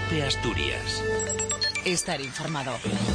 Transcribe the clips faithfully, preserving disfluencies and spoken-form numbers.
COPE Asturias. Estar informado.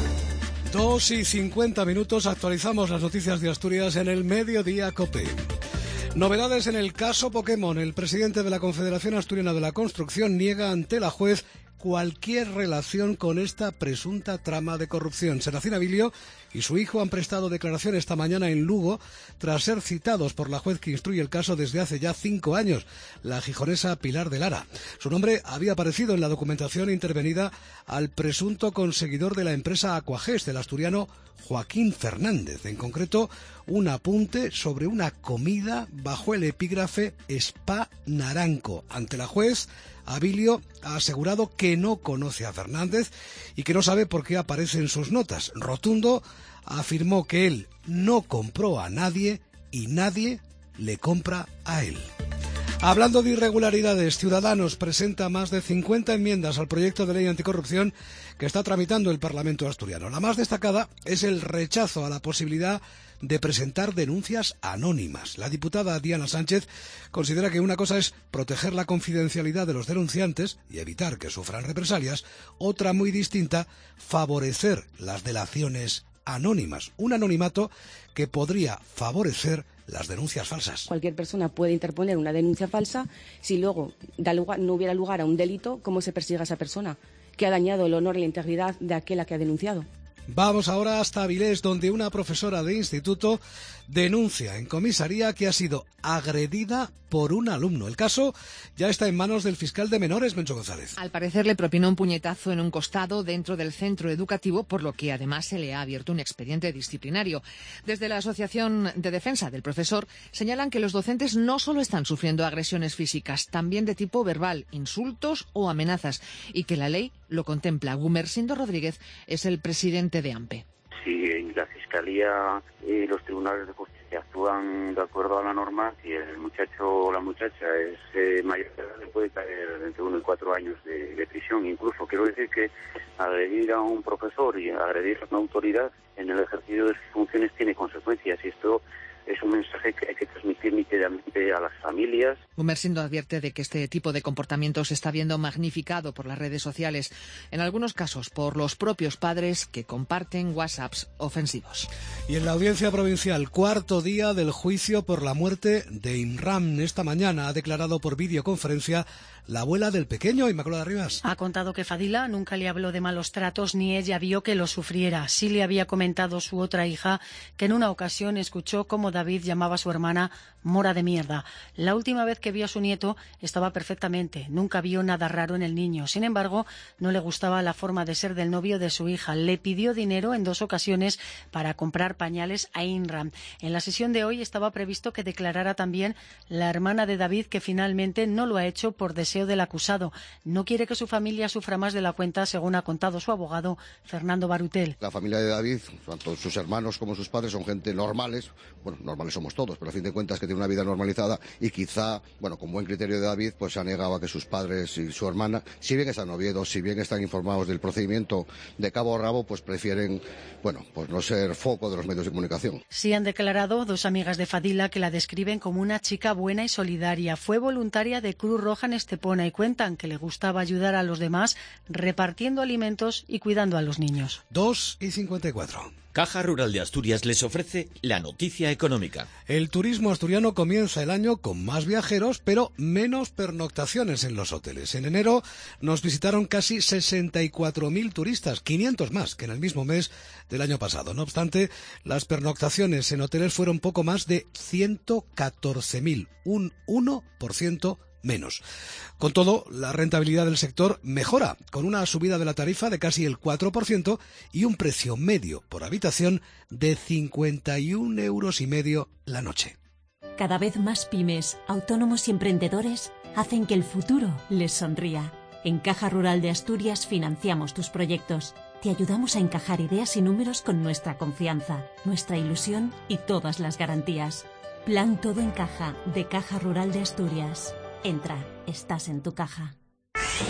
Dos y cincuenta minutos, actualizamos las noticias de Asturias en el Mediodía COPE. Novedades en el caso Pokémon. El presidente de la Confederación Asturiana de la Construcción niega ante la juez cualquier relación con esta presunta trama de corrupción. Serafín Abilio y su hijo han prestado declaración esta mañana en Lugo tras ser citados por la juez que instruye el caso desde hace ya cinco años, la gijonesa Pilar de Lara. Su nombre había aparecido en la documentación intervenida al presunto conseguidor de la empresa Aquagest, el asturiano Joaquín Fernández. En concreto, un apunte sobre una comida bajo el epígrafe Spa Naranco. Ante la juez, Abilio ha asegurado que no conoce a Fernández y que no sabe por qué aparece en sus notas. Rotundo afirmó que él no compró a nadie y nadie le compra a él. Hablando de irregularidades, Ciudadanos presenta más de cincuenta enmiendas al proyecto de ley anticorrupción que está tramitando el Parlamento asturiano. La más destacada es el rechazo a la posibilidad de presentar denuncias anónimas. La diputada Diana Sánchez considera que una cosa es proteger la confidencialidad de los denunciantes y evitar que sufran represalias, otra muy distinta, favorecer las delaciones anónimas, un anonimato que podría favorecer las denuncias falsas. Cualquier persona puede interponer una denuncia falsa. Si luego da lugar, no hubiera lugar a un delito, ¿cómo se persigue a esa persona que ha dañado el honor y la integridad de aquel a que ha denunciado? Vamos ahora hasta Avilés, donde una profesora de instituto denuncia en comisaría que ha sido agredida por un alumno. El caso ya está en manos del fiscal de menores, Mencho González. Al parecer le propinó un puñetazo en un costado dentro del centro educativo, por lo que además se le ha abierto un expediente disciplinario. Desde la Asociación de Defensa del Profesor señalan que los docentes no solo están sufriendo agresiones físicas, también de tipo verbal, insultos o amenazas, y que la ley lo contempla. Gumersindo Rodríguez es el presidente de AMPE. Si la Fiscalía y los tribunales de justicia actúan de acuerdo a la norma, si el muchacho o la muchacha es eh, mayor de edad, le puede caer entre uno y cuatro años de, de prisión. Incluso quiero decir que agredir a un profesor y agredir a una autoridad en el ejercicio de sus funciones tiene consecuencias, y esto es un mensaje que hay que transmitir nítidamente a las familias. Gumersindo advierte de que este tipo de comportamiento se está viendo magnificado por las redes sociales, en algunos casos por los propios padres que comparten WhatsApps ofensivos. Y en la audiencia provincial, cuarto día del juicio por la muerte de Imran. Esta mañana ha declarado por videoconferencia la abuela del pequeño, Inmaculada Rivas. Ha contado que Fadila nunca le habló de malos tratos ni ella vio que lo sufriera. Sí le había comentado su otra hija que en una ocasión escuchó cómo David llamaba a su hermana mora de mierda. La última vez que vio a su nieto estaba perfectamente, nunca vio nada raro en el niño. Sin embargo, no le gustaba la forma de ser del novio de su hija. Le pidió dinero en dos ocasiones para comprar pañales a Imran. En la sesión de hoy estaba previsto que declarara también la hermana de David, que finalmente no lo ha hecho por deseo del acusado. No quiere que su familia sufra más de la cuenta, según ha contado su abogado, Fernando Barutel. La familia de David, tanto sus hermanos como sus padres, son gente normales. Bueno, normales somos todos, pero a fin de cuentas que tiene una vida normalizada, y quizá, bueno, con buen criterio de David, pues se ha negado a que sus padres y su hermana, si bien están en Oviedo, si bien están informados del procedimiento de cabo a rabo, pues prefieren, bueno, pues no ser foco de los medios de comunicación. Sí han declarado dos amigas de Fadila que la describen como una chica buena y solidaria. Fue voluntaria de Cruz Roja en Estepona y cuentan que le gustaba ayudar a los demás repartiendo alimentos y cuidando a los niños. dos y cincuenta y cuatro. Caja Rural de Asturias les ofrece la noticia económica. El turismo asturiano comienza el año con más viajeros, pero menos pernoctaciones en los hoteles. En enero nos visitaron casi sesenta y cuatro mil turistas, quinientos más que en el mismo mes del año pasado. No obstante, las pernoctaciones en hoteles fueron poco más de ciento catorce mil, un uno por ciento menos. Con todo, la rentabilidad del sector mejora, con una subida de la tarifa de casi el cuatro por ciento y un precio medio por habitación de cincuenta y un euros y medio la noche. Cada vez más pymes, autónomos y emprendedores hacen que el futuro les sonría. En Caja Rural de Asturias financiamos tus proyectos. Te ayudamos a encajar ideas y números con nuestra confianza, nuestra ilusión y todas las garantías. Plan Todo en Caja, de Caja Rural de Asturias. Entra, estás en tu caja.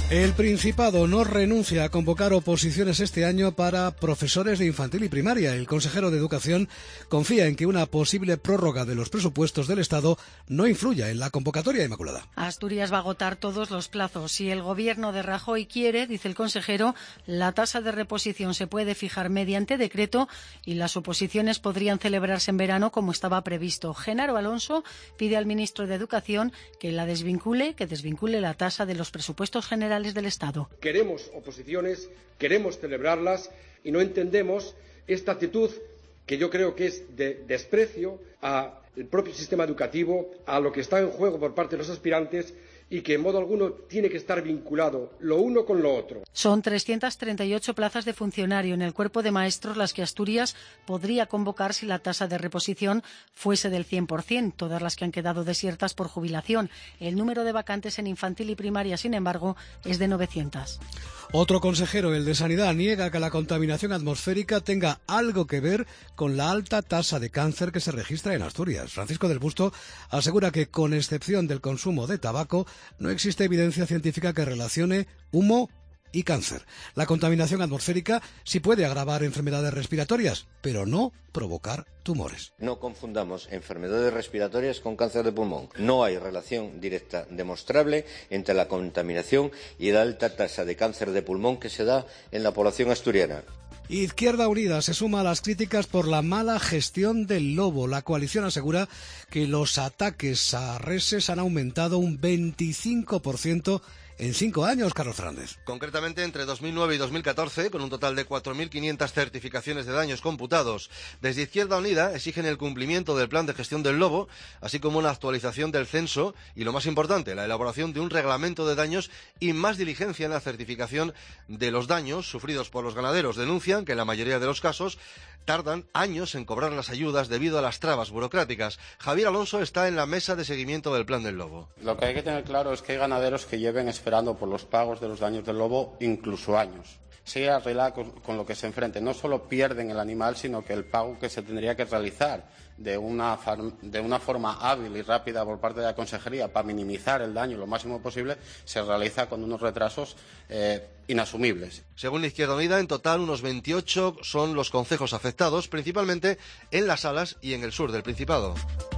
El Principado no renuncia a convocar oposiciones este año para profesores de infantil y primaria. El consejero de Educación confía en que una posible prórroga de los presupuestos del Estado no influya en la convocatoria, Inmaculada. Asturias va a agotar todos los plazos. Si el gobierno de Rajoy quiere, dice el consejero, la tasa de reposición se puede fijar mediante decreto y las oposiciones podrían celebrarse en verano como estaba previsto. Genaro Alonso pide al ministro de Educación que la desvincule, que desvincule la tasa de los presupuestos generales del Estado. Queremos oposiciones, queremos celebrarlas y no entendemos esta actitud que yo creo que es de desprecio al propio sistema educativo, a lo que está en juego por parte de los aspirantes y que en modo alguno tiene que estar vinculado lo uno con lo otro. Son trescientas treinta y ocho plazas de funcionario en el cuerpo de maestros las que Asturias podría convocar si la tasa de reposición fuese del cien por ciento, todas las que han quedado desiertas por jubilación. El número de vacantes en infantil y primaria, sin embargo, es de novecientas. Otro consejero, el de Sanidad, niega que la contaminación atmosférica tenga algo que ver con la alta tasa de cáncer que se registra en Asturias. Francisco del Busto asegura que, con excepción del consumo de tabaco, no existe evidencia científica que relacione humo y cáncer. La contaminación atmosférica sí puede agravar enfermedades respiratorias, pero no provocar tumores. No confundamos enfermedades respiratorias con cáncer de pulmón. No hay relación directa demostrable entre la contaminación y la alta tasa de cáncer de pulmón que se da en la población asturiana. Izquierda Unida se suma a las críticas por la mala gestión del lobo. La coalición asegura que los ataques a reses han aumentado un veinticinco por ciento en cinco años, Carlos Fernández. Concretamente entre dos mil nueve y dos mil catorce, con un total de cuatro mil quinientas certificaciones de daños computados. Desde Izquierda Unida exigen el cumplimiento del plan de gestión del lobo, así como una actualización del censo y, lo más importante, la elaboración de un reglamento de daños y más diligencia en la certificación de los daños sufridos por los ganaderos. Denuncian que en la mayoría de los casos tardan años en cobrar las ayudas debido a las trabas burocráticas. Javier Alonso está en la mesa de seguimiento del plan del lobo. Lo que hay que tener claro es que hay ganaderos que lleven esperando por los pagos de los daños del lobo incluso años. Sea arreglar con, con lo que se enfrenten. No solo pierden el animal, sino que el pago que se tendría que realizar de una, de una forma hábil y rápida por parte de la Consejería para minimizar el daño lo máximo posible, se realiza con unos retrasos eh, inasumibles. Según la Izquierda Unida, en total unos veintiocho son los concejos afectados, principalmente en Las Salas y en el sur del Principado.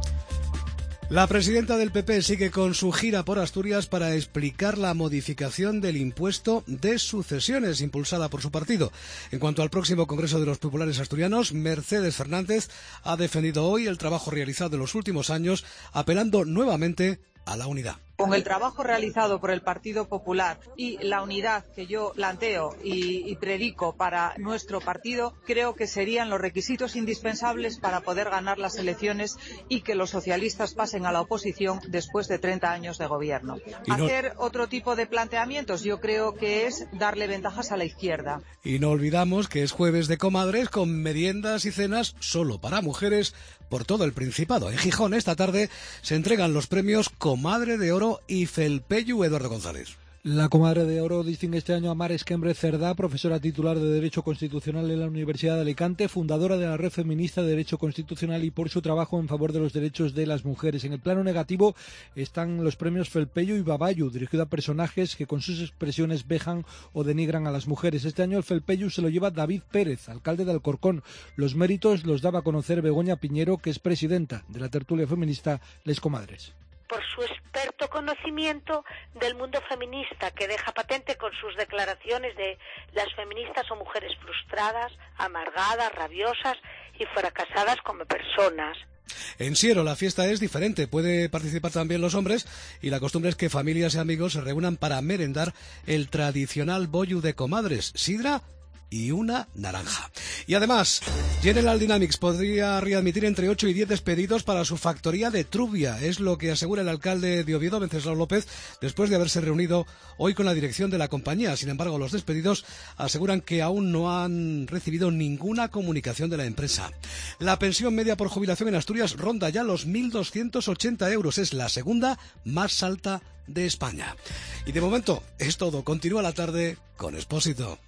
La presidenta del P P sigue con su gira por Asturias para explicar la modificación del impuesto de sucesiones impulsada por su partido. En cuanto al próximo Congreso de los Populares Asturianos, Mercedes Fernández ha defendido hoy el trabajo realizado en los últimos años, apelando nuevamente a la unidad. Con el trabajo realizado por el Partido Popular y la unidad que yo planteo y, y predico para nuestro partido, creo que serían los requisitos indispensables para poder ganar las elecciones y que los socialistas pasen a la oposición después de treinta años de gobierno. No... Hacer otro tipo de planteamientos yo creo que es darle ventajas a la izquierda. Y no olvidamos que es jueves de comadres con meriendas y cenas solo para mujeres por todo el Principado. En Gijón esta tarde se entregan los premios Comadre de Oro y Felpeyu Eduardo González. La Comadre de Oro distingue este año a Mar Esquembre Cerdá, profesora titular de Derecho Constitucional en la Universidad de Alicante, fundadora de la Red Feminista de Derecho Constitucional y por su trabajo en favor de los derechos de las mujeres. En el plano negativo están los premios Felpeyu y Babayu, dirigido a personajes que con sus expresiones vejan o denigran a las mujeres. Este año el Felpeyu se lo lleva David Pérez, alcalde de Alcorcón. Los méritos los daba a conocer Begoña Piñero, que es presidenta de la tertulia feminista Les Comadres. Por su experto conocimiento del mundo feminista, que deja patente con sus declaraciones de las feministas son mujeres frustradas, amargadas, rabiosas y fracasadas como personas. En Siero la fiesta es diferente, puede participar también los hombres y la costumbre es que familias y amigos se reúnan para merendar el tradicional bollu de comadres, sidra y una naranja. Y además, General Dynamics podría readmitir entre ocho y diez despedidos para su factoría de Trubia. Es lo que asegura el alcalde de Oviedo, Venceslao López, después de haberse reunido hoy con la dirección de la compañía. Sin embargo, los despedidos aseguran que aún no han recibido ninguna comunicación de la empresa. La pensión media por jubilación en Asturias ronda ya los mil doscientos ochenta euros. Es la segunda más alta de España. Y de momento es todo. Continúa la tarde con Expósito.